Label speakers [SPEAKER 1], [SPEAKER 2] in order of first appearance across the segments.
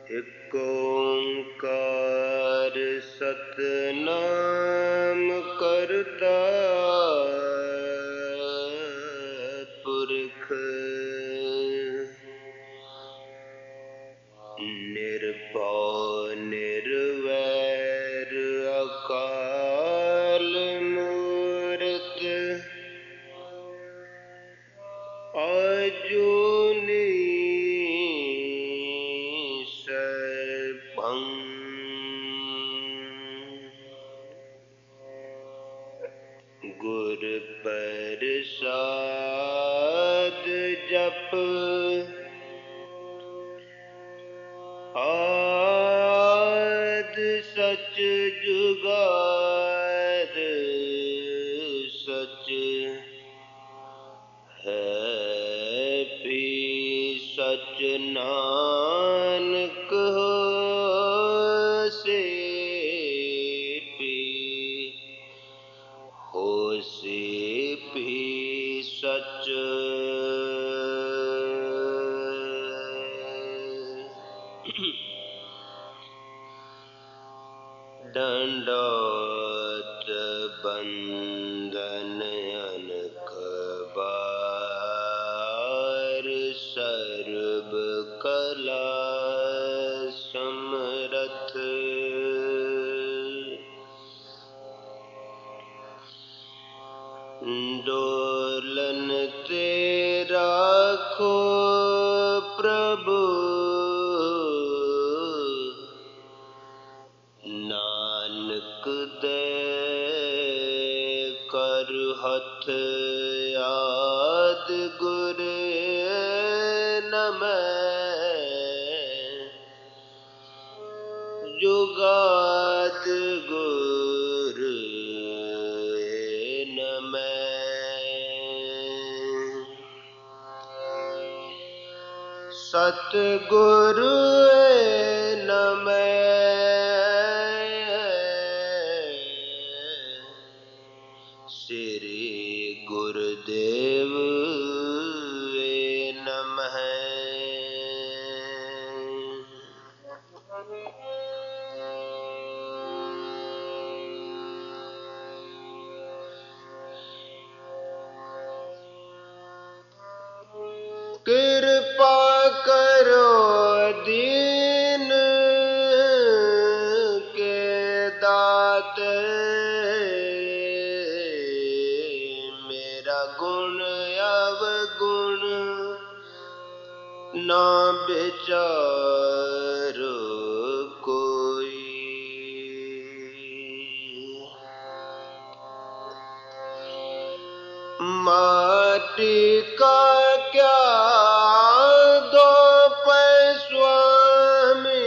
[SPEAKER 1] एक ओंकार सतनाम करता पुरख निर्भय निर्वैर अकाल मूरत अजूनी सर्वं गुर प्रसाद जप आद सच जुगाद सच है भी सच नानक होसे भी सच दंडोत बंदन अनक बार सर्व कला समरथ डोलन ते राखो प्रभु नानक दे कर हथ आद गुर नमः जुगाद गुर सतगुरु नमः श्री गुरुदेव नमः कृपा करो दीन के दाते मेरा गुण अवगुण ना विचारो कोई माटी का क्या दो स्वामी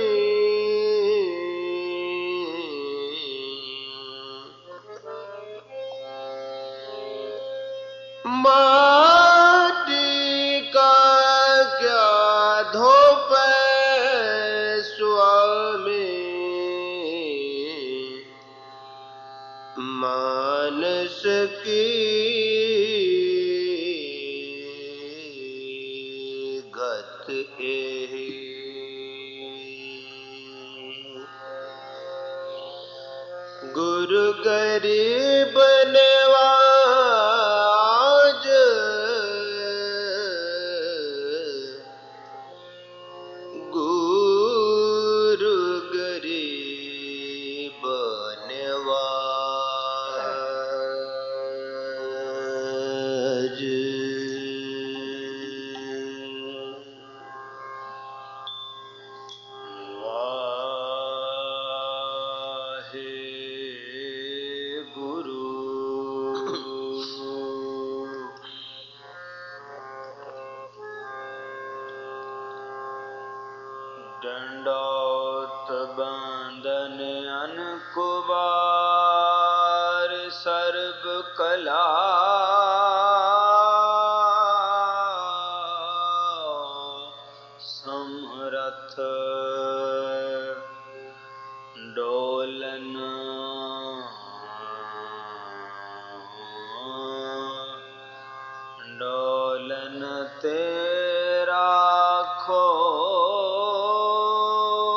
[SPEAKER 1] माटी का क्या धोप स्वामी मानस की गुरु गरीब नवाज गुरु गरीब नवाज दंडोत बंदन अनकुबार सर्व कला समरथ डोलन डोलन ते राखो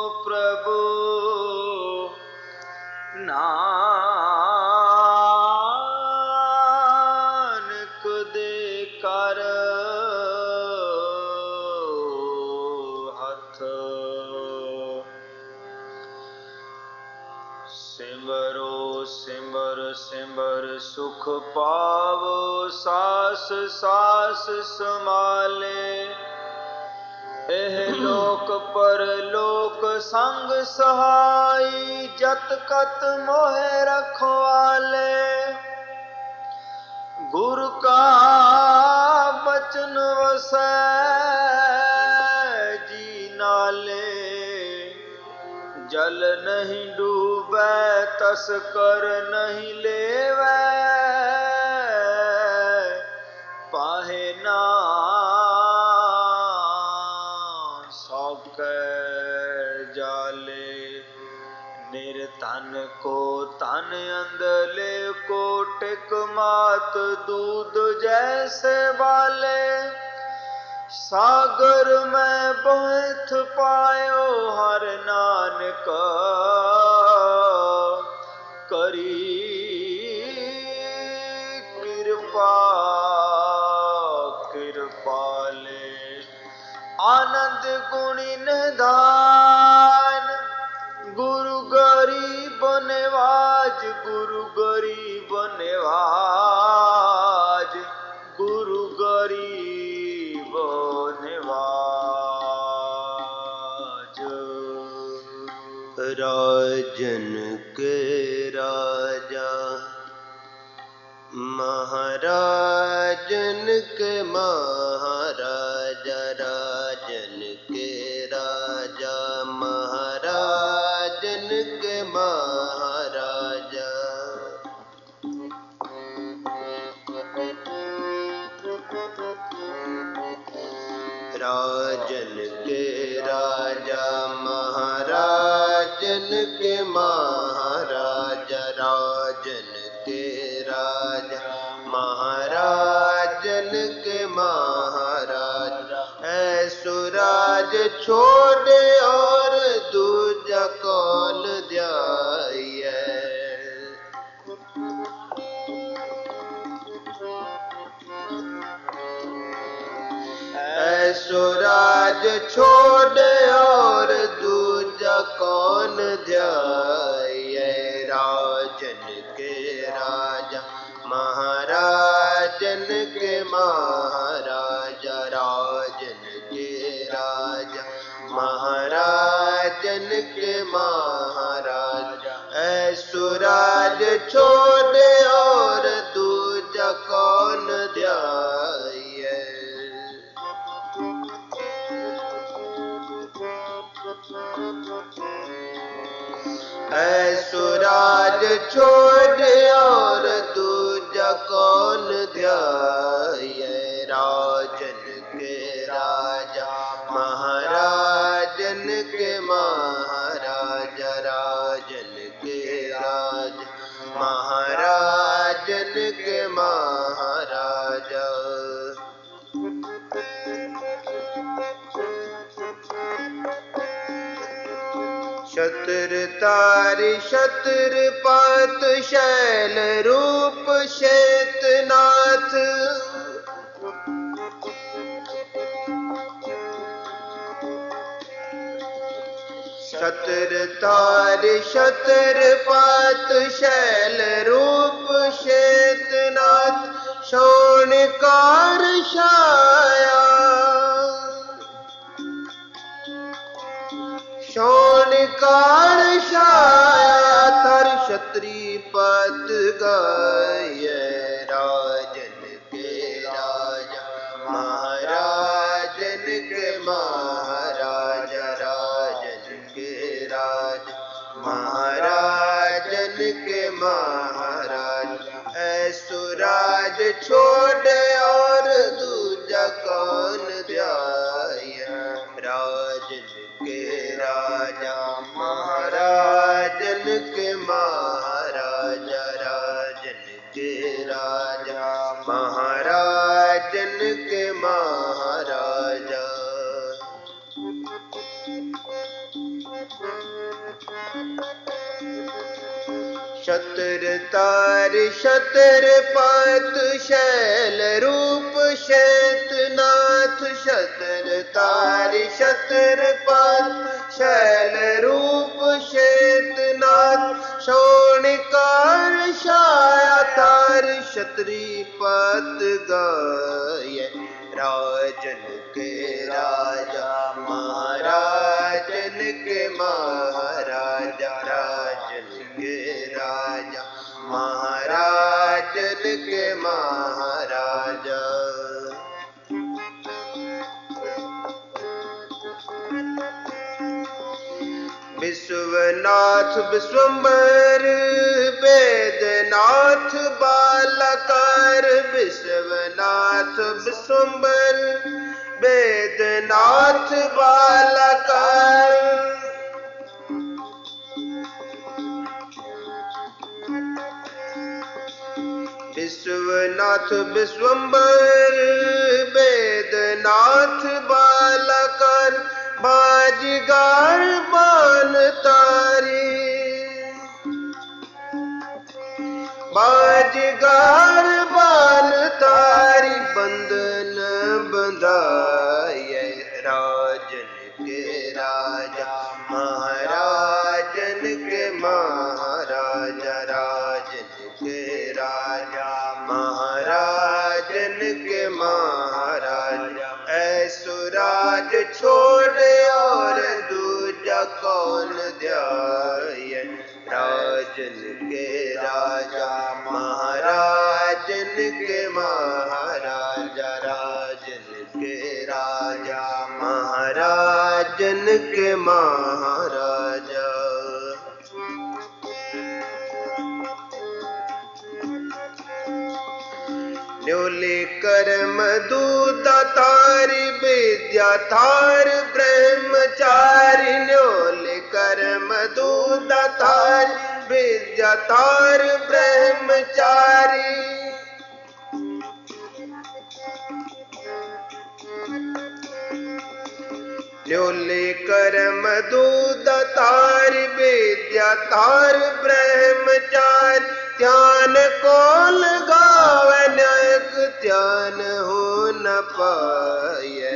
[SPEAKER 1] सिमरो सिमर सिमर सुख पावो सास सास समाले एह लोक पर लोक संग सहाई जत कत मोहे रखवाले गुरु का बचन वसै जी नाले जल नहीं डूबे तस कर नहीं लेवै पाहे ना सौके जाले निर्धन को तन अंधले को टिक मात दूध जैसे वाले सागर में बहुत पायो हर नानक करी कृपा कृपाले आनंद गुणी निधान गुरु गरीब निवाज गुरु गरीब निवाज गुरु गरीब निवाज राजन के राजा महाराजन के महाराजा राजन के राजा महाराजन के महाराजा राजन के राजा महाराजन के महाराजा राजन के राजा महाराजन के महाराजा ऐसो राज छोड़े और दूजा कौन ध्याये ऐसो राज छोड़े और दूजा कौन ध्याये राजन के राजा महाराजन के महाराजा राजन के राजा महाराजन के महाराजा ऐसो राज छोड़े और दूजा कौन ध्याये ऐसो राज छोड़े और दूजा कौन ध्याये राजन के राजा महाराजन के महाराजा राजन के राजा महाराजन के महाराजा शतर तारि शतर पात शैल रूप शेतनाथ शतर तारि शतर पात शैल रूप शेतनाथ शोणकार छाया शोणकार छाया थर क्षत्रि पद गाय राजन के राजा महाराजन के महाराजा राजन के राजा महाराजन के महाराजा ऐसो राज छोड़ और दूजा कौन ध्याये राजन के राजा महाराजन के महाराजा राजन के राजा महाराजन के महाराजा शतर तार शतर पात शैल रूप शेतनाथ शतर तार शतर पात शैल रूप शेतनाथ शोण महाराजा राजन के राजा महाराजन के महाराजा। विश्वनाथ विश्वम्बर वेदनाथ बालकर विश्वनाथ विश्वम्बर वेदनाथ बालकर। विश्वनाथ विश्वम्बर वेदनाथ बालकर बाजीगर बान तारी बाजीगर बान तारी बंधन बंधाए राजन के राजा महाराजन के महाराजा राजन के राजा महाराजन के महाराजा। ऐसुराज छोड़े और दूजा कौन ध्याय राजन के राजा महाराजन के महाराजा राजन के राजा महाराजन के महाराजा। न्योले कर्म दूता तारी विद्या थार ब्रह्मचारी न्योले कर्म दूता तारी विद्या थार ब्रह्मचारी। न्योले कर्म दूता तारी विद्या थार ब्रह्मचारी। ध्यान को लगावे नायक ध्यान हो न पाए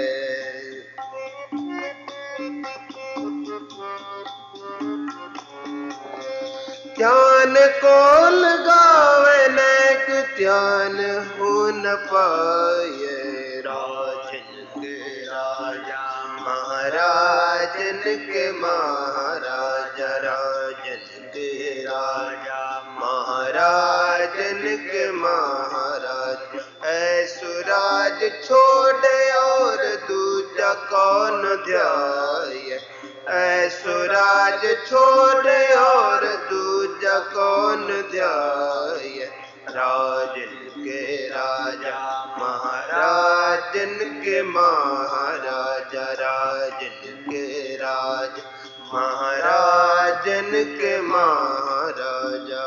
[SPEAKER 1] ध्यान को लगावे नायक ध्यान हो न पाए राजन के राजा महाराजन के महाराजा राजन के राजा महाराजन के महाराज। ऐसुराज छोड़े और दूजा कौन ध्याय ऐसुराज छोड़े और दूजा कौन ध्याय राजन के राजा महाराजन के महाराजा राजन के राजा महाराजन के महाराजा।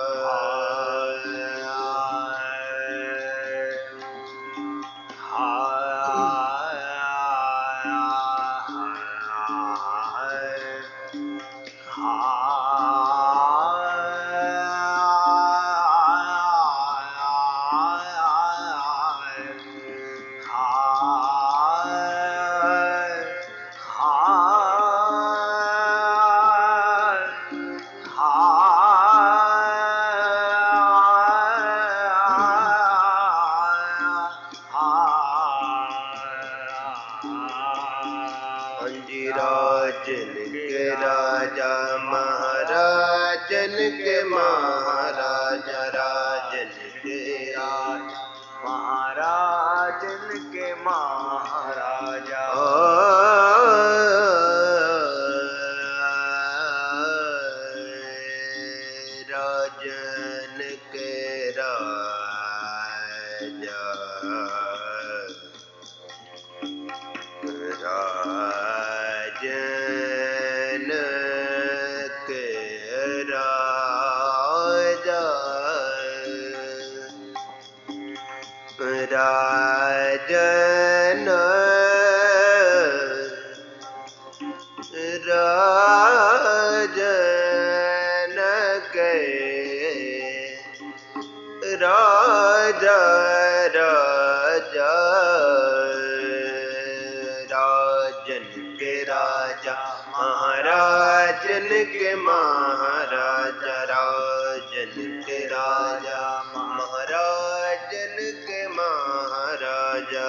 [SPEAKER 1] राजन के राजा महाराजन के महाराजा राजन के राजा महाराजन के महाराजा। राजन के राजा राजन के राजा राजन राजन के राजा राजा राजन के राजा महाराजन के महाराजा राजन के राजा महाराजन के महाराजा।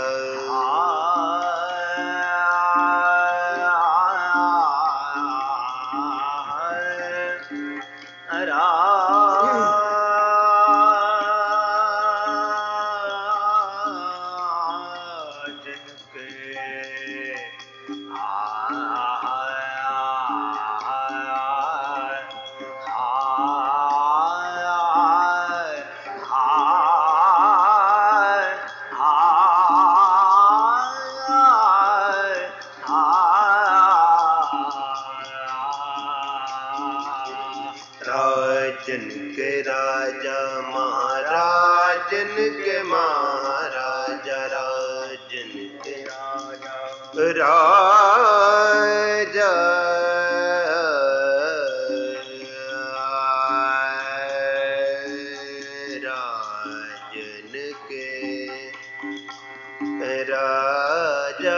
[SPEAKER 2] के राजा महाराजन के महाराजा राजन के राजा राजा राजन के राजा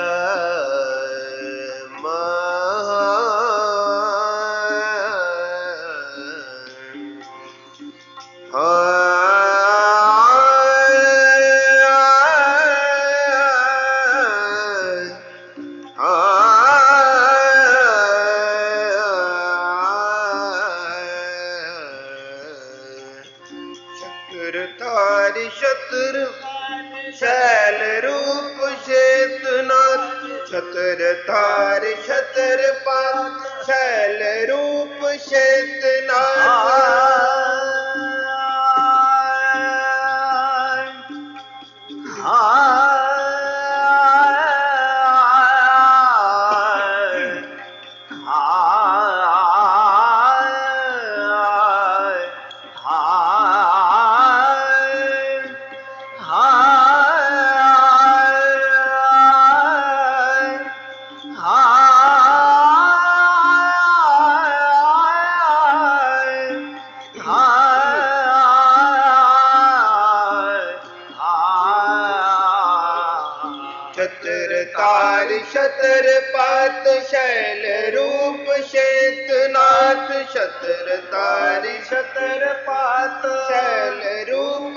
[SPEAKER 2] शत्रु शैल रूप शेतनाथ शतर तार शतर पात शैल रूप शतर तार शतर पात शैल रूप शेतनाथ शतर तार शतर पात शैल रूप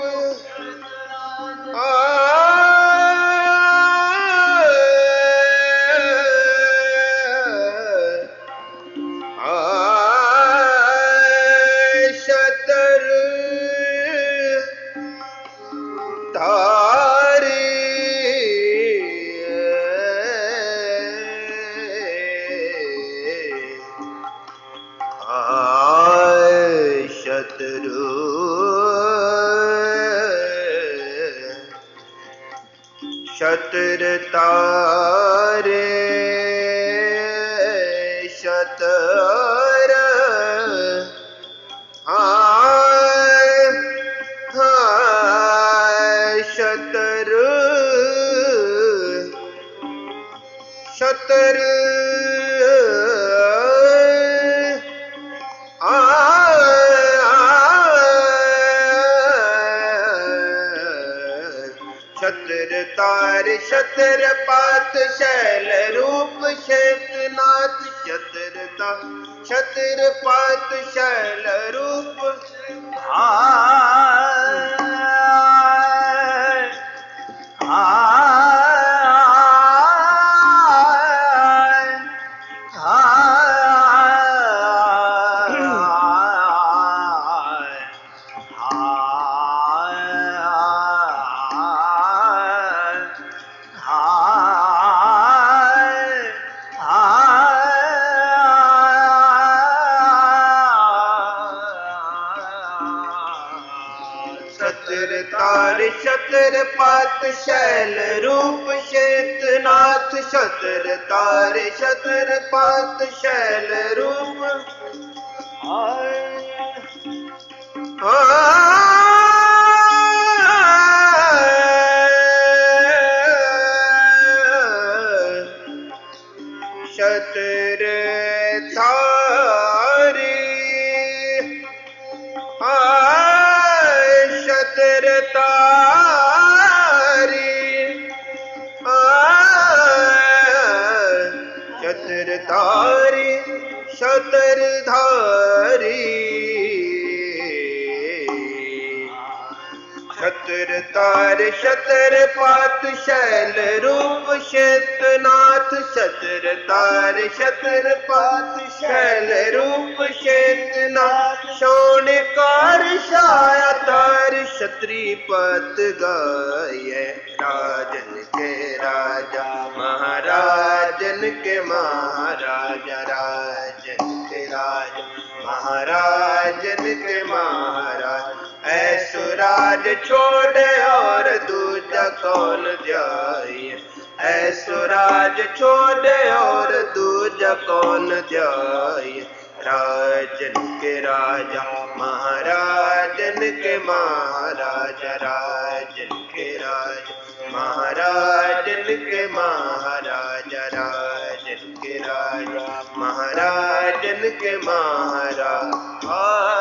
[SPEAKER 2] शतर शतर तारे शतर शतर शतर शतर तार शतर पात शैल रूप शेतनाथ शतर तार शतर पात शैल रूप शतर तार शतर पात शैल रूप शेतनाथ शतर तार शतर पात शैल रूप शतर तारी शतर तारी शतर तारी शतर धारी शतर तार शतर पात शैल रूप शेतनाथ शतर तार शतर पात शैल रूप शेतनाथ शोणकार छाया तार क्षत्रिपत गाय राजन के राजा महाराजन के महाराजा राजन के राजा महाराजन के महाराज ऐसो राज छोड़ और दूजा कौन जाए ऐसो राज छोड़ और दूजा कौन जाए राजन के राजा महाराजन के महाराजा, राजन के राजा महाराजन के महाराजा, राजन के राजा महाराजन के महाराजा।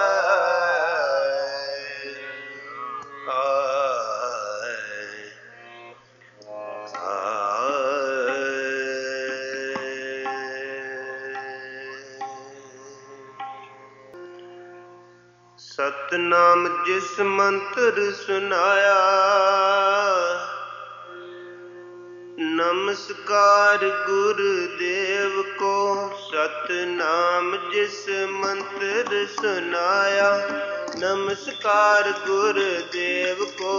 [SPEAKER 2] सतनाम जिस मंत्र सुनाया, नमस्कार गुरुदेव को। सतनाम जिस मंत्र सुनाया, नमस्कार गुरुदेव को।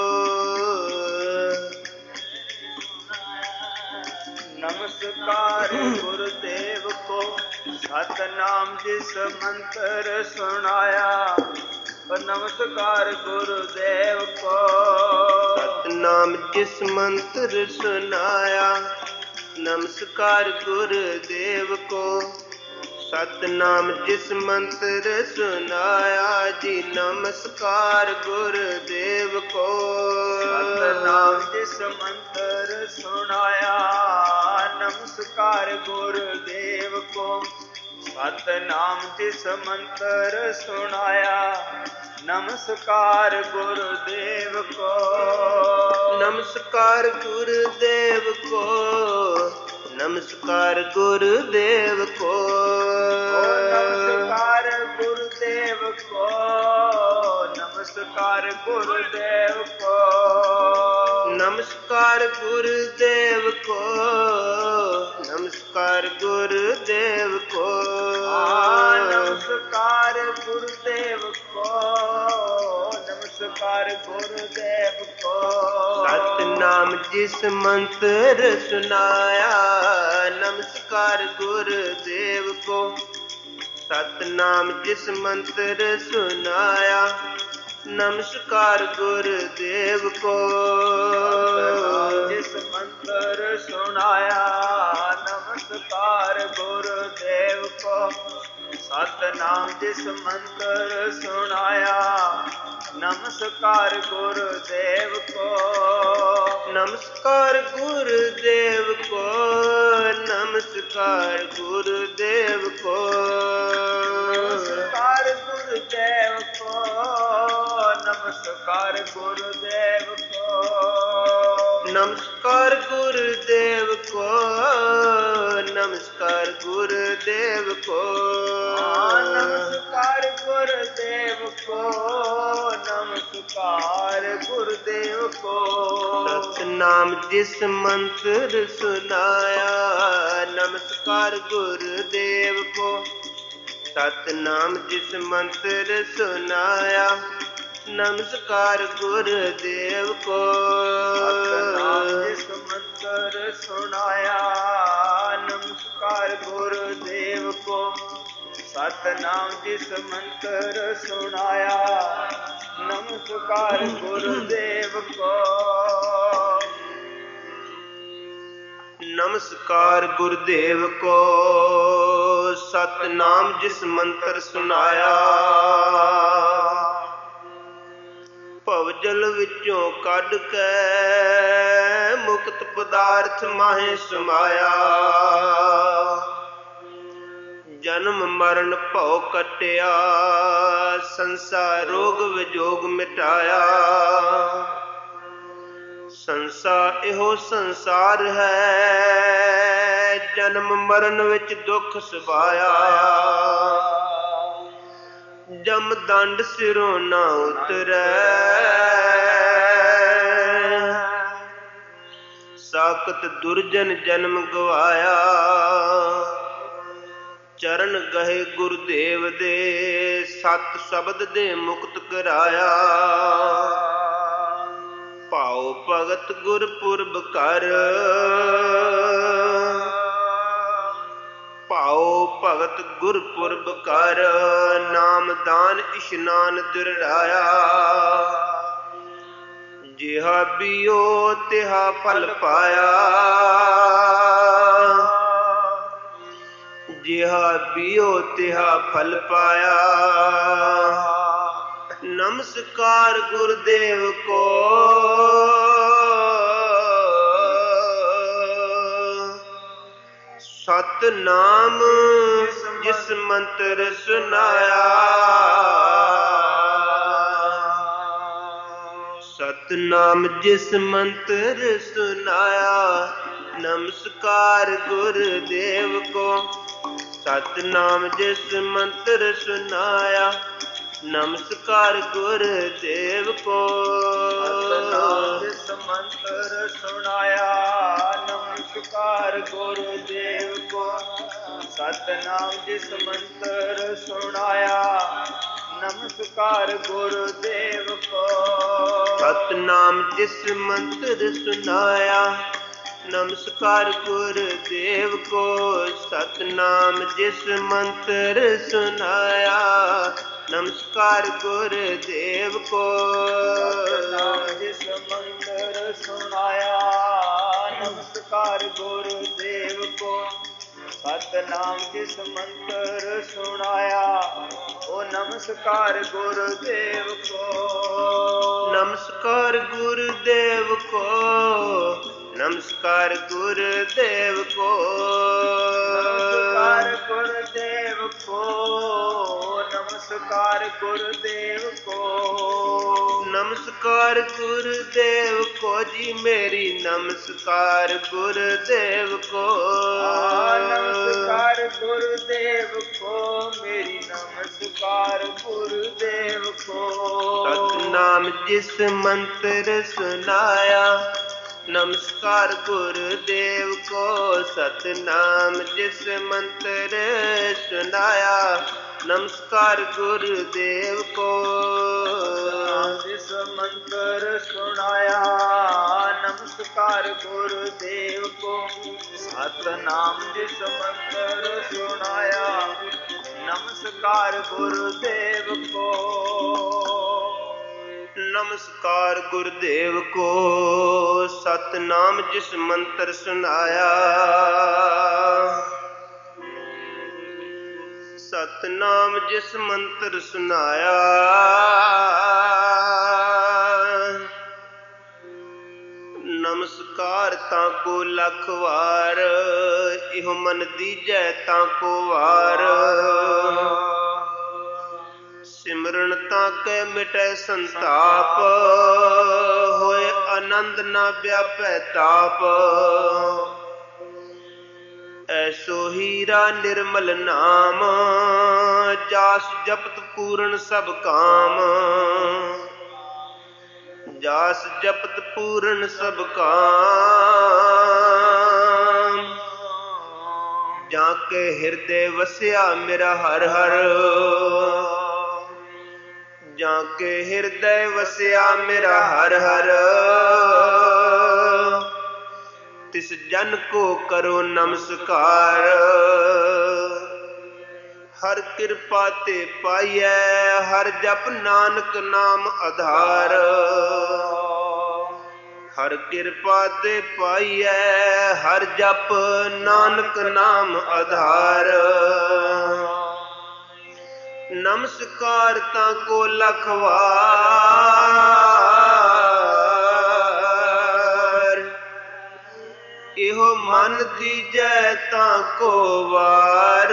[SPEAKER 1] नमस्कार गुरुदेव को। सतनाम जिस मंत्र सुनाया, नमस्कार गुरुदेव को।
[SPEAKER 2] सतनाम जिस मंत्र सुनाया, नमस्कार गुरुदेव को। सतनाम जिस मंत्र सुनाया जी, नमस्कार गुरुदेव को।
[SPEAKER 1] सतनाम जिस मंत्र सुनाया, नमस्कार गुरुदेव को। सतनाम जिस मंत्र सुनाया, नमस्कार गुरुदेव को।
[SPEAKER 2] नमस्कार गुरुदेव को, नमस्कार गुरुदेव को।
[SPEAKER 1] नमस्कार गुरुदेव को, नमस्कार गुरुदेव को।
[SPEAKER 2] नमस्कार गुरुदेव को, नमस्कार गुरुदेव को।
[SPEAKER 1] नमस्कार गुरुदेव को, नमस्कार गुरुदेव को।
[SPEAKER 2] सतनाम जिस मंत्र सुनाया, नमस्कार गुरुदेव को। सतनाम जिस मंत्र सुनाया, नमस्कार गुरुदेव को।
[SPEAKER 1] जिस मंत्र सुनाया, नमस्कार गुरुदेव को। सतनाम जिस मंत्र सुनाया, नमस्कार गुरुदेव को।
[SPEAKER 2] नमस्कार गुरुदेव को, नमस्कार गुरुदेव को।
[SPEAKER 1] नमस्कार गुरुदेव को, नमस्कार गुरुदेव को।
[SPEAKER 2] नमस्कार गुरुदेव को, नमस्कार गुरुदेव को।
[SPEAKER 1] नमस्कार गुरुदेव को, नमस्कार गुरुदेव को।
[SPEAKER 2] सतनाम जिस मंत्र सुनाया, नमस्कार गुरुदेव को। सतनाम जिस मंत्र सुनाया, नमस्कार गुरुदेव को।
[SPEAKER 1] सतनाम जिस मंत्र सुनाया, नमस्कार गुरुदेव को। सतनाम जिस मंत्र सुनाया, नमस्कार गुरुदेव को।
[SPEAKER 2] नमस्कार गुरुदेव को। सतनाम जिस मंत्र सुनाया, ਭਵਜਲ ਵਿੱਚੋਂ ਕੱਢ ਕੇ ਮੁਕਤ ਪਦਾਰਥ ਮਾਹੇ ਸਮਾਇਆ। ਜਨਮ ਮਰਨ ਭਉ ਕੱਟਿਆ, ਸੰਸਾਰ ਰੋਗ ਵਿਜੋਗ ਮਿਟਾਇਆ। ਸੰਸਾਰ ਇਹੋ ਸੰਸਾਰ ਹੈ, ਜਨਮ ਮਰਨ ਵਿੱਚ ਦੁੱਖ ਸਵਾਇਆ। ਜਮ ਦੰਡ ਸਿਰੋਂ ਨਾ ਉਤਰੈ, ਸਾਕਤ ਦੁਰਜਨ ਜਨਮ ਗਵਾਇਆ। ਚਰਨ ਗਏ ਗੁਰਦੇਵ ਦੇ, ਸਤ ਸ਼ਬਦ ਦੇ ਮੁਕਤ ਕਰਾਇਆ। ਭਾਉ ਭਗਤ ਗੁਰਪੁਰਬ ਕਰ, ਭਾਉ ਭਗਤ ਗੁਰਪੁਰਬ ਕਰ। ਨਾਮ ਦਾਨ ਇਸ਼ਨਾਨ ਦਿਰੜਾਇਆ। ਜਿਹਾ ਬੀਓ ਤਿਹਾ ਫਲ ਪਾਇਆ, ਜਿਹਾ ਬੀਓ ਤਿਹਾ ਫਲ ਪਾਇਆ। ਨਮਸਕਾਰ ਗੁਰਦੇਵ ਕੋ ਸਤਨਾਮ ਜਿਸ ਮੰਤਰ ਸੁਨਾਇਆ। ਸਤਨਾਮ ਜਿਸ ਮੰਤਰ ਸੁਨਾਇਆ। ਨਮਸਕਾਰ ਗੁਰਦੇਵ ਕੋ ਸਤਨਾਮ ਜਿਸ ਮੰਤਰ ਸੁਨਾਇਆ। ਨਮਸਕਾਰ ਗੁਰਦੇਵ ਕੋ
[SPEAKER 1] ਸਤਨਾਮ ਜਿਸ ਮੰਤਰ ਸੁਨਾਇਆ। ਨਮਸਕਾਰ ਗੁਰਦੇਵ ਕੋ ਸਤਨਾਮ ਜਿਸ ਮੰਤਰ ਸੁਨਾਇਆ। ਨਮਸਕਾਰ ਗੁਰਦੇਵ ਕੋ
[SPEAKER 2] ਸਤਨਾਮ ਜਿਸ ਮੰਤਰ ਸੁਨਾਇਆ। ਨਮਸਕਾਰ ਗੁਰਦੇਵ ਕੋ ਸਤਨਾਮ ਜਿਸ ਮੰਤਰ ਸੁਨਾਇਆ। ਨਮਸਕਾਰ ਗੁਰਦੇਵ ਕੋ
[SPEAKER 1] ਸਤਨਾਮ ਜਿਸ ਮੰਤਰ ਸੁਨਾਇਆ। ਨਮਸਕਾਰ ਗੁਰਦੇਵ ਕੋ ਸਤਨਾਮ ਜਿਸ ਮੰਤਰ ਸੁਨਾਇਆ। ਓ ਨਮਸਕਾਰ ਗੁਰਦੇਵ ਕੋ
[SPEAKER 2] ਨਮਸਕਾਰ ਗੁਰਦੇਵ ਕੋ ਨਮਸਕਾਰ ਗੁਰਦੇਵ ਕੋ
[SPEAKER 1] ਨਮਸਕਾਰ ਗੁਰਦੇਵ ਕੋ ਨਮਸਕਾਰ ਗੁਰਦੇਵ ਕੋ
[SPEAKER 2] ਨਮਸਕਾਰ ਗੁਰਦੇਵ ਕੋ ਜੀ ਮੇਰੀ ਨਮਸਕਾਰ ਗੁਰਦੇਵ ਕੋ
[SPEAKER 1] ਨਮਸਕਾਰ ਗੁਰਦੇਵ ਕੋ ਮੇਰੀ ਨਮਸਕਾਰ ਗੁਰਦੇਵ ਕੋ
[SPEAKER 2] ਸਤਨਾਮ ਜਿਸ ਮੰਤਰ ਸੁਨਾਇਆ। ਨਮਸਕਾਰ ਗੁਰਦੇਵ ਕੋ ਸਤਨਾਮ ਜਿਸ ਮੰਤਰ ਸੁਨਾਇਆ। ਨਮਸਕਾਰ ਗੁਰਦੇਵ ਕੋ
[SPEAKER 1] ਜਿਸ ਮੰਤਰ ਸੁਨਾਇਆ। ਨਮਸਕਾਰ ਗੁਰਦੇਵ ਕੋ ਸਤਨਾਮ ਜਿਸ ਮੰਤਰ ਸੁਨਾਇਆ। ਨਮਸਕਾਰ ਗੁਰਦੇਵ ਕੋ
[SPEAKER 2] ਨਮਸਕਾਰ ਗੁਰਦੇਵ ਕੋ ਸਤਨਾਮ ਜਿਸ ਮੰਤਰ ਸੁਨਾਇਆ। ਸਤਨਾਮ ਜਿਸ ਮੰਤਰ ਸੁਨਾਇਆ। ਨਮਸਕਾਰ ਤਾਂ ਕੋ ਲੱਖ ਵਾਰ ਇਹੋ ਮਨ ਦੀਜੈ ਤਾਂ ਕੋ ਵਾਰ। ਸਿਮਰਨ ਤਾਂ ਕੈ ਮਿਟੈ ਸੰਤਾਪ ਹੋਏ ਆਨੰਦ ਨਾ ਵਿਆਪੈ ਤਾਪ। ਐਸੋ ਹੀਰਾ ਨਿਰਮਲ ਨਾਮ ਜਾਸ ਜਪਤ ਪੂਰਨ ਸਭ ਕਾਮ। ਜਾਸ ਜਪਤ ਪੂਰਨ ਸਭ ਕਾਮ। ਜਾਂ ਕੇ ਹਿਰਦੇ ਵਸਿਆ ਮੇਰਾ ਹਰ ਹਰ। ਜਾਂ ਕੇ ਹਿਰਦੈ ਵਸਿਆ ਮੇਰਾ ਹਰ ਹਰ। ਤਿਸ ਜਨ ਕੋ ਕਰੋ ਨਮਸਕਾਰ। ਹਰ ਕਿਰਪਾ ਤੇ ਪਾਈਐ ਹਰ ਜਪ ਨਾਨਕ ਨਾਮ ਆਧਾਰ। ਹਰ ਕਿਰਪਾ ਤੇ ਪਾਈਐ ਹਰ ਜਪ ਨਾਨਕ ਨਾਮ ਆਧਾਰ। ਨਮਸਕਾਰ ਤਾਂ ਕੋ ਲੱਖ ਵਾਰ ਇਹੋ ਮਨ ਦੀਜੈ ਤਾਂ ਕੋ ਵਾਰ।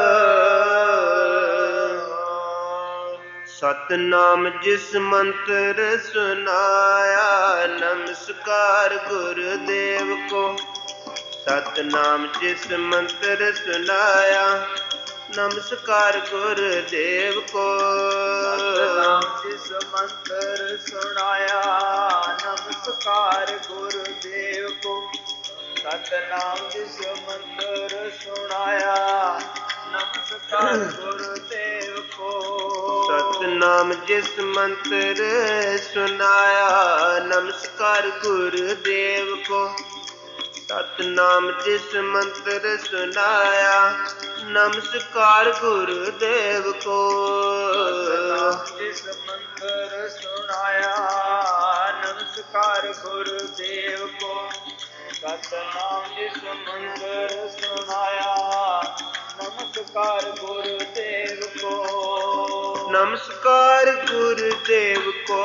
[SPEAKER 2] ਸਤਨਾਮ ਜਿਸ ਮੰਤਰ ਸੁਨਾਇਆ। ਨਮਸਕਾਰ ਗੁਰਦੇਵ ਕੋ ਸਤਨਾਮ ਜਿਸ ਮੰਤਰ ਸੁਨਾਇਆ। ਨਮਸਕਾਰ ਗੁਰਦੇਵ ਕੋ
[SPEAKER 1] ਸਤਨਾਮ ਜਿਸ ਮੰਤਰ ਸੁਨਾਇਆ। ਨਮਸਕਾਰ ਗੁਰਦੇਵ ਕੋ ਸਤਨਾਮ ਜਿਸ ਮੰਤਰ ਸੁਨਾਇਆ। ਨਮਸਕਾਰ ਗੁਰਦੇਵ ਕੋ
[SPEAKER 2] ਸਤਨਾਮ ਜਿਸ ਮੰਤਰ ਸੁਨਾਇਆ। ਨਮਸਕਾਰ ਗੁਰਦੇਵ ਕੋ ਸਤਨਾਮ ਜਿਸ ਮੰਤਰ ਸੁਨਾਇਆ। ਨਮਸਕਾਰ ਗੁਰਦੇਵ ਕੋ
[SPEAKER 1] ਜਿਸ ਮੰਤਰ ਸੁਨਾਇਆ। ਨਮਸਕਾਰ ਗੁਰਦੇਵ ਕੋ ਸਤਨਾਮ ਜਿਸ ਮੰਤਰ ਸੁਨਾਇਆ। ਨਮਸਕਾਰ ਨਮਸਕਾਰ ਗੁਰਦੇਵ ਕੋ
[SPEAKER 2] ਨਮਸਕਾਰ ਗੁਰਦੇਵ ਕੋ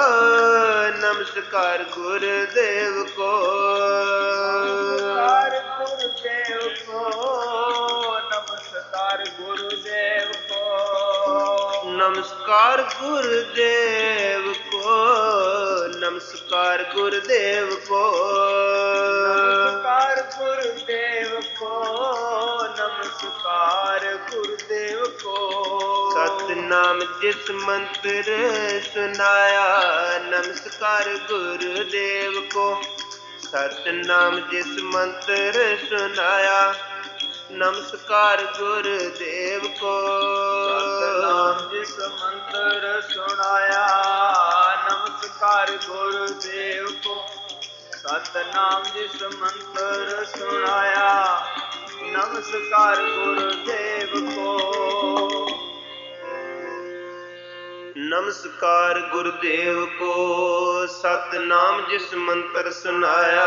[SPEAKER 2] ਨਮਸਕਾਰ ਗੁਰਦੇਵ ਕੋ
[SPEAKER 1] ਨਮਸਕਾਰ ਗੁਰਦੇਵ ਕੋ ਨਮਸਕਾਰ ਗੁਰਦੇਵ ਕੋ
[SPEAKER 2] ਨਮਸਕਾਰ ਗੁਰਦੇਵ ਕੋ ਨਮਸਕਾਰ ਗੁਰਦੇਵ ਕੋ
[SPEAKER 1] ਨਮਸਕਾਰ ਗੁਰਦੇਵ ਕੋ ਨਮਸਕਾਰ ਗੁਰਦੇਵ ਕੋ
[SPEAKER 2] ਸਤਿਨਾਮ ਜਿਸ ਮੰਤਰ ਸੁਨਾਇਆ ਨਮਸਕਾਰ ਗੁਰਦੇਵ ਕੋ ਸਤਿਨਾਮ ਜਿਸ ਮੰਤਰ ਸੁਨਾਇਆ ਨਮਸਕਾਰ ਗੁਰਦੇਵ ਕੋ
[SPEAKER 1] ਸਤਿਨਾਮ ਜਿਸ ਮੰਤਰ ਸੁਣਾਇਆ ਨਮਸਕਾਰ ਗੁਰਦੇਵ ਕੋ ਸਤਿਨਾਮ ਜਿਸ ਮੰਤਰ ਸੁਣਾਇਆ ਨਮਸਕਾਰ ਗੁਰਦੇਵ ਕੋ
[SPEAKER 2] ਨਮਸਕਾਰ ਗੁਰਦੇਵ ਕੋ ਸਤਿਨਾਮ ਜਿਸ ਮੰਤਰ ਸੁਨਾਇਆ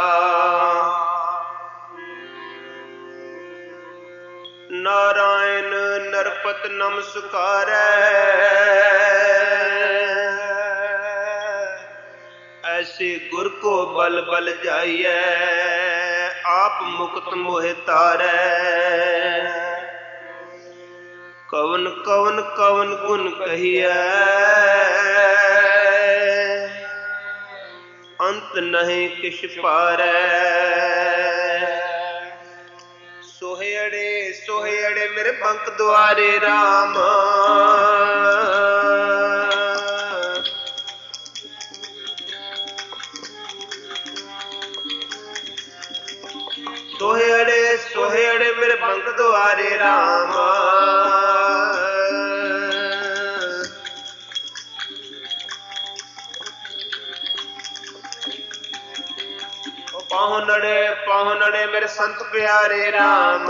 [SPEAKER 2] ਨਾਰਾਇਣ ਨਰਪਤ ਨਮਸਕਾਰੈ ਐਸੇ ਗੁਰ ਕੋ ਬਲ ਬਲ ਜਾਈਐ ਆਪ ਮੁਕਤ ਮੋਹਿ ਤਾਰੈ ਕਵਨ ਕਵਨ ਕਵਨ ਗੁਣ ਕਹੀਐ ਅੰਤ ਨਹੀਂ ਕਿਛ ਪਾਰੈ ਸੋਹੇੜੇ ਸੋਹੇੜੇ ਮੇਰੇ ਬੰਕ ਦੁਆਰੇ RAM ਸੋਹੇੜੇ ਸੋਹੇੜੇ ਮੇਰੇ ਬੰਕ ਦੁਆਰੇ RAM ਪਾਹੁਨੜੇ ਪਾਹੁਨੜੇ ਮੇਰੇ ਸੰਤ ਪਿਆਰੇ RAM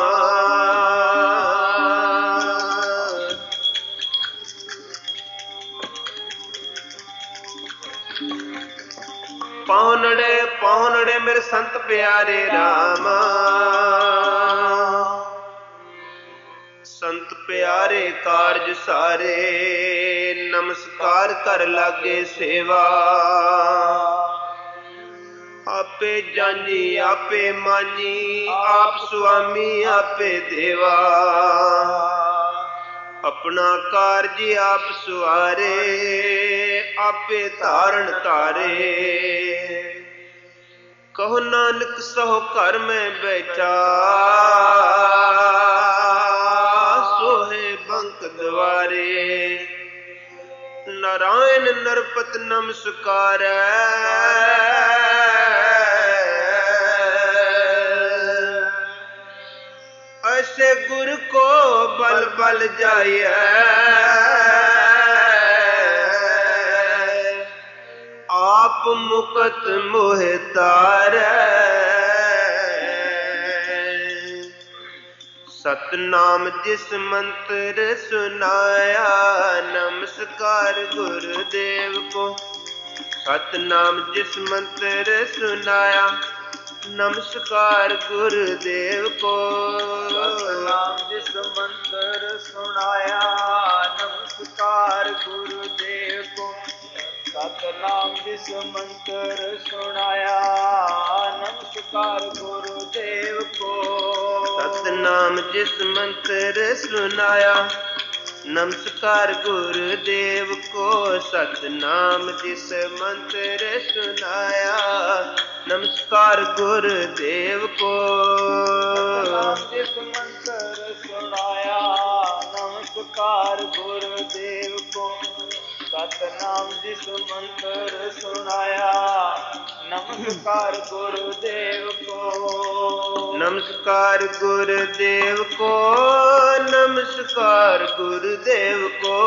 [SPEAKER 2] ਪਾਹੁਨੜੇ ਪਾਹੁਨੜੇ ਮੇਰੇ ਸੰਤ ਪਿਆਰੇ RAM ਸੰਤ ਪਿਆਰੇ ਕਾਰਜ ਸਾਰੇ ਨਮਸਕਾਰ ਕਰ ਲਾਗੇ ਸੇਵਾ ਆਪੇ ਜਾਨੀ ਆਪੇ ਮਾਨੀ ਆਪ ਸੁਆਮੀ ਆਪੇ ਦੇਵਾ ਆਪਣਾ ਕਾਰਜ ਆਪ ਸੁਆਰੇ ਆਪੇ ਧਾਰਨ ਧਾਰੇ ਕਹੋ ਨਾਨਕ ਸੋ ਘਰ ਮੈਂ ਬੈਠਾ ਸੋਹੇ ਬੰਕ ਦਵਾਰੇ ਨਾਰਾਇਣ ਨਰਪਤ ਨਮਸਕਾਰੈ ऐसे गुर को बल बल जाइए आप मुकत मोहि तारै सतनाम जिस मंत्र सुनाया नमस्कार गुरुदेव को सतनाम जिस मंत्र सुनाया नमस्कार गुरुदेव को
[SPEAKER 1] सतनाम जिस मंत्र सुनाया नमस्कार गुरुदेव को सतनाम जिस मंत्र सुनाया नमस्कार गुरुदेव को
[SPEAKER 2] सतनाम जिस मंत्र सुनाया नमस्कार गुरुदेव को सतनाम जिस मंत्र सुनाया नमस्कार गुरुदेव को
[SPEAKER 1] जिस मंत्र सुनाया नमस्कार गुरुदेव को सतनाम जिस मंत्र सुनाया नमस्कार गुरुदेव को
[SPEAKER 2] नमस्कार गुरुदेव को नमस्कार गुरुदेव को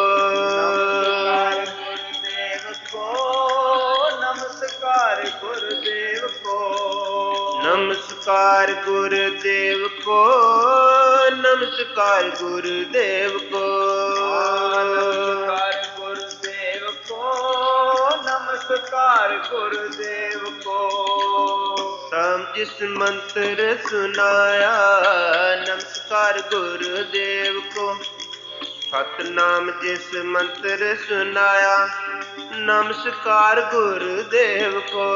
[SPEAKER 1] नमस्कार गुरुदेव को
[SPEAKER 2] नमस्कार गुरुदेव को नमस्कार गुरुदेव को
[SPEAKER 1] नमस्कार गुरुदेव को नमस्कार गुरुदेव को
[SPEAKER 2] ਸਾਮ ਜਿਸ ਮੰਤਰ ਸੁਨਾਇਆ ਨਮਸਕਾਰ ਗੁਰਦੇਵ ਕੋ ਸਤਨਾਮ ਜਿਸ ਮੰਤਰ ਸੁਨਾਇਆ ਨਮਸਕਾਰ ਗੁਰਦੇਵ ਕੋ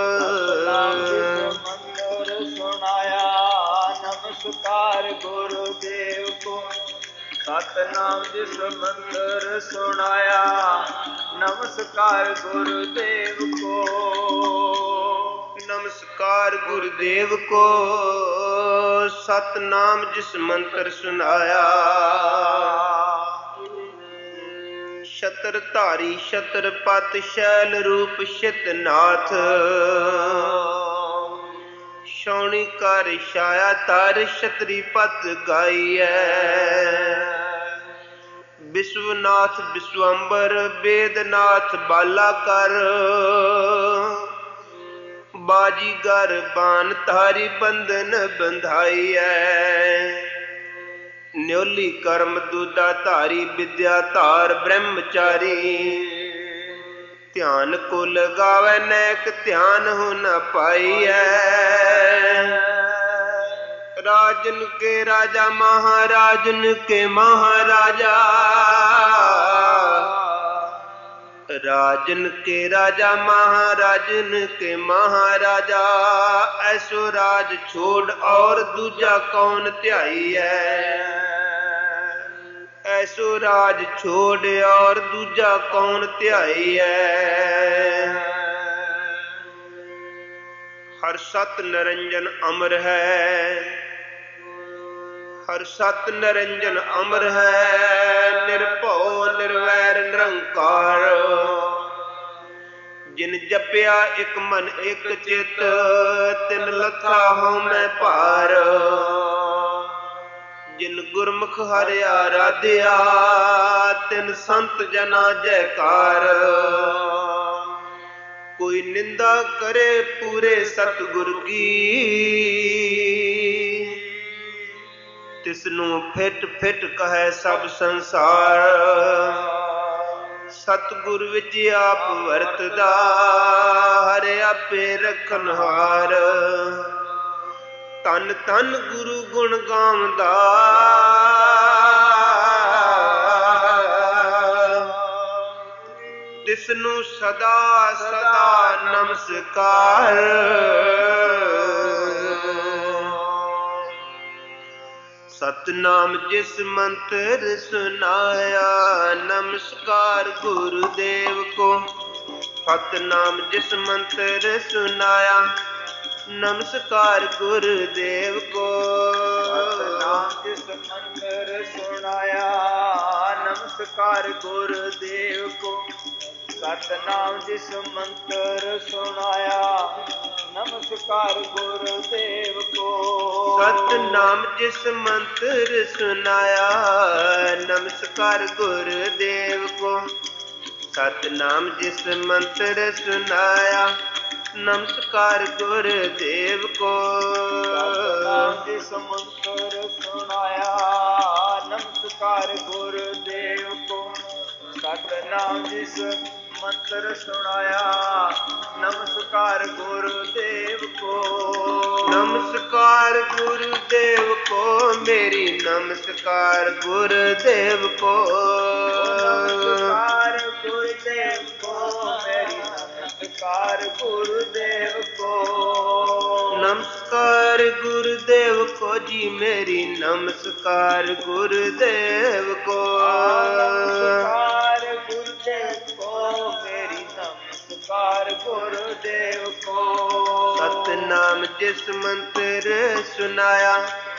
[SPEAKER 1] ਮੰਤਰ ਸੁਨਾਇਆ ਨਮਸਕਾਰ ਗੁਰਦੇਵ ਕੋ ਸਤਨਾਮ ਜਿਸ ਮੰਤਰ ਸੁਨਾਇਆ ਨਮਸਕਾਰ ਗੁਰਦੇਵ ਕੋ
[SPEAKER 2] ਨਮਸਕਾਰ ਗੁਰਦੇਵ ਕੋ ਸਤਨਾਮ ਜਿਸ ਮੰਤਰ ਸੁਨਾਇਆ ਛਤਰ ਧਾਰੀ ਛਤਰ ਪਤ ਸ਼ੈਲ ਰੂਪ ਛਿਤਨਾਥ ਛਾਉਣੀ ਕਰ ਛਾਇਆ ਤਰ ਛਤਰੀ ਪਤ ਗਾਈਐ ਵਿਸ਼ਵਨਾਥ ਵਿਸ਼ਵੰਬਰ ਵੇਦਨਾਥ ਬਾਲਾ ਕਰ ਬਾਜੀਗਰ ਬਾਨ ਧਾਰੀ ਬੰਧਨ ਬੰਧਾਈਐ ਨਿਉਲੀ ਕਰਮ ਦੂਦਾ ਧਾਰੀ ਵਿਦਿਆ ਧਾਰ ਬ੍ਰਹਮਚਾਰੀ ਧਿਆਨ ਕੋ ਲਗਾਵੈ ਨੈਕ ਧਿਆਨ ਹੋ ਨ ਪਾਈਐ ਰਾਜਨ ਕੇ ਰਾਜਾ ਮਹਾਰਾਜਨ ਕੇ ਮਹਾਰਾਜਾ राजन के राजा महाराजन के महाराजा ऐसो राज छोड़ और दूजा कौन ध्याई है ऐसो राज छोड़ और दूजा कौन ध्याई है हर सत निरंजन अमर है हर सत निरंजन अमर है निर्भौ निर्वैर निरंकार जिन जपिया एक मन एक चित तिन लथा हूँ मैं पार जिन गुरमुख हरिया राधिया तिन संत जना जयकार कोई निंदा करे पूरे सतगुर की तिसनू फिट फिट कहे सब संसार सतगुर विच आप वरतदा हरे आपे रखनहार तन तन गुरु गुण गावदा तिसनू सदा सदा नमस्कार सतनाम जिस मंत्र सुनाया नमस्कार गुरुदेव को सतनाम जिस मंत्र सुनाया नमस्कार गुरुदेव को
[SPEAKER 1] सतनाम जिस मंत्र सुनाया नमस्कार गुरुदेव को सतनाम जिस मंत्र सुनाया नमस्कार गुरुदेव को
[SPEAKER 2] सतनाम जिस मंत्र सुनाया नमस्कार गुरुदेव को सतनाम जिस मंत्र सुनाया नमस्कार गुरुदेव को
[SPEAKER 1] सतनाम जिस मंत्र सुनाया नमस्कार गुरुदेव को सतनाम जिस मंत्र सुनाया नमस्कार गुरुदेव को
[SPEAKER 2] नमस्कार गुरुदेव को मेरी नमस्कार गुरुदेव को
[SPEAKER 1] नमस्कार गुरुदेव को मेरी नमस्कार गुरुदेव को
[SPEAKER 2] नमस्कार गुरुदेव को जी मेरी नमस्कार गुरुदेव को
[SPEAKER 1] नमस्कार गुरुदेव को मेरी नमस्कार गुरुदेव को
[SPEAKER 2] सतनाम जिस मंत्र सुनाया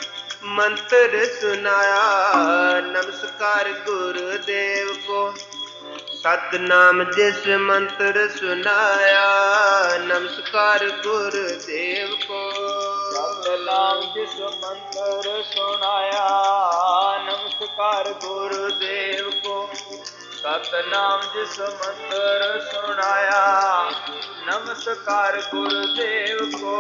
[SPEAKER 2] नमस्कार गुरुदेव को सतनाम जिस मंत्र सुनाया नमस्कार गुरुदेव को
[SPEAKER 1] सतनाम जिस मंत्र सुनाया नमस्कार गुरुदेव को सतनाम जिस मंत्र सुनाया नमस्कार गुरुदेव को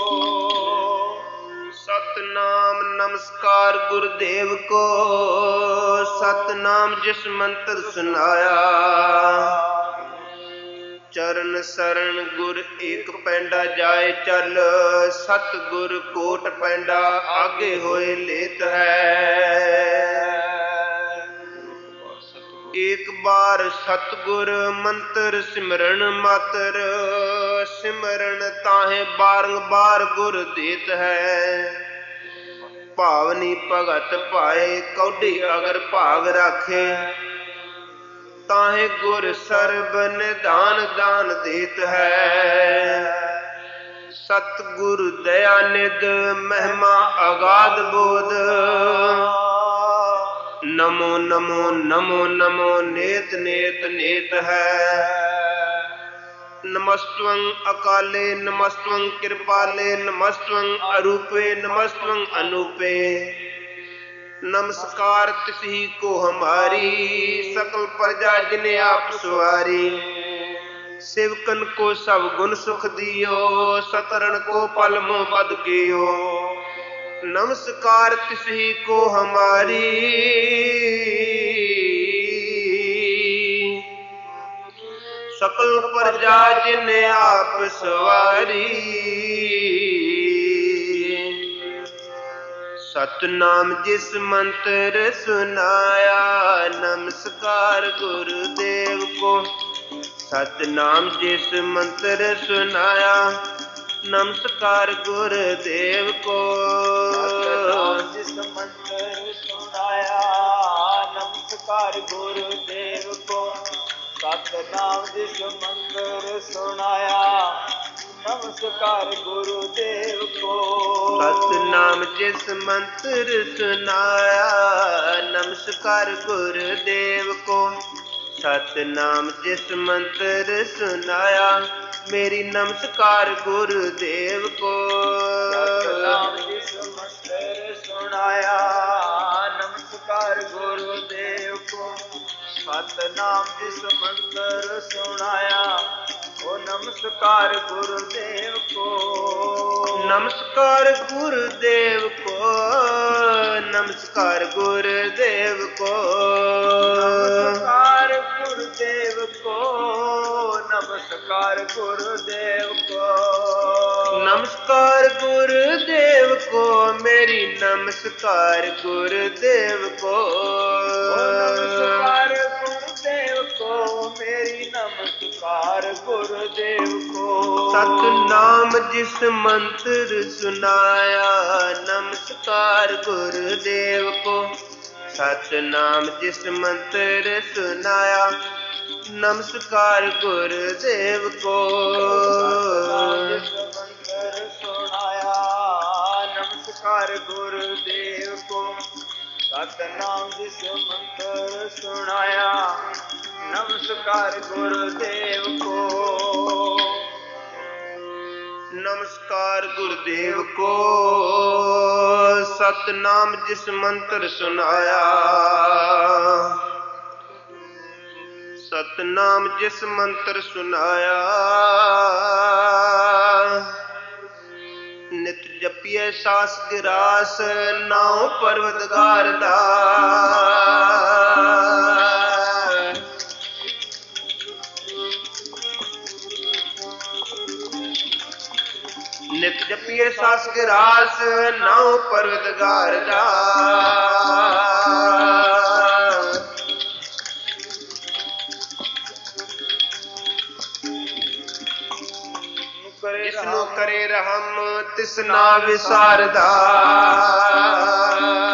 [SPEAKER 2] सतनाम नमस्कार गुरुदेव को सतनाम जिस मंत्र सुनाया ਚਰਨ ਸਰਣ ਗੁਰ ਏਕ ਪੈਂਡਾ ਜਾਏ ਚੱਲ, ਸਤ ਗੁਰ ਕੋਟ ਪੈਂਡਾ ਆਗੇ ਹੋਏ ਲੇਤ ਹੈ। ਏਕ ਬਾਰ ਸਤਿਗੁਰ ਮੰਤਰ ਸਿਮਰਨ ਮਾਤਰ, ਸਿਮਰਨ ਤਾਹੇ ਬਾਰੰਬਾਰ ਗੁਰ ਦੇਤ ਹੈ। ਭਾਵਨੀ ਭਗਤ ਭਾਏ ਕੌਡੀ ਅਗਰ ਭਾਗ ਰਾਖੇ, ਤਾਹੇ ਗੁਰ ਸਰਬ ਨਿਧਾਨ ਦਾਨ ਦੇਤ ਹੈ। ਸਤਿਗੁਰ ਦਇਆ ਨਿਧ ਮਹਿਮਾ ਅਗਾਧ ਬੋਧ, ਨਮੋ ਨਮੋ ਨਮੋ ਨਮੋ ਨੇਤ ਨੇਤ ਨੇਤ ਹੈ। ਨਮਸਤਵੰ ਅਕਾਲੇ ਨਮਸਤਵੰ ਕਿਰਪਾਲੇ, ਨਮਸਤਵੰ ਅਰੂਪੇ ਨਮਸਤਵੰ ਅਨੂਪੇ। नमस्कार तिसही को हमारी, सकल प्रजा जिने आप सवारी। सेवकन को सब गुण सुख दियो, सतरण को पल मोह बद कियो। नमस्कार तिसही को हमारी, सकल प्रजा जिने आप सवारी। सतनाम जिस मंत्र सुनाया, नमस्कार गुरुदेव को। सतनाम जिस मंत्र सुनाया, नमस्कार गुरुदेव को।
[SPEAKER 1] सतनाम जिस मंत्र सुनाया, नमस्कार गुरुदेव को। सतनाम जिस मंत्र सुनाया, नमस्कार गुरुदेव को।
[SPEAKER 2] सतनाम जिस मंत्र सुनाया, नमस्कार गुरुदेव को। सतनाम जिस मंत्र सुनाया, मेरी नमस्कार गुरुदेव को।
[SPEAKER 1] सतनाम जिस मंत्र सुनाया, नमस्कार गुरुदेव को। सतनाम जिस मंत्र सुनाया, ओ नमस्कार गुरुदेव को।
[SPEAKER 2] नमस्कार गुरुदेव को, नमस्कार गुरुदेव को।
[SPEAKER 1] नमस्कार गुरुदेव को, नमस्कार गुरुदेव को।
[SPEAKER 2] नमस्कार गुरुदेव को, मेरी नमस्कार गुरुदेव को।
[SPEAKER 1] नमस्कार गुरुदेव को, मेरी नमस्कार गुरुदेव को।
[SPEAKER 2] सतनाम जिस मंत्र सुनाया, नमस्कार गुरुदेव को। सतनाम जिस मंत्र सुनाया, नमस्कार गुरुदेव को।
[SPEAKER 1] मंत्र सुनाया, नमस्कार गुरुदेव को। सतनाम जिस मंत्र सुनाया, नमस्कार गुरुदेव को।
[SPEAKER 2] नमस्कार गुरुदेव को। सतनाम जिस मंत्र सुनाया, सतनाम जिस मंत्र सुनाया, नित जपिए सास गिरास, नाउ परवतगार दा। नित जपिए सास गिरास, नाउ परवतगार दा। जिसनु करे रहम तिसना विसारदा।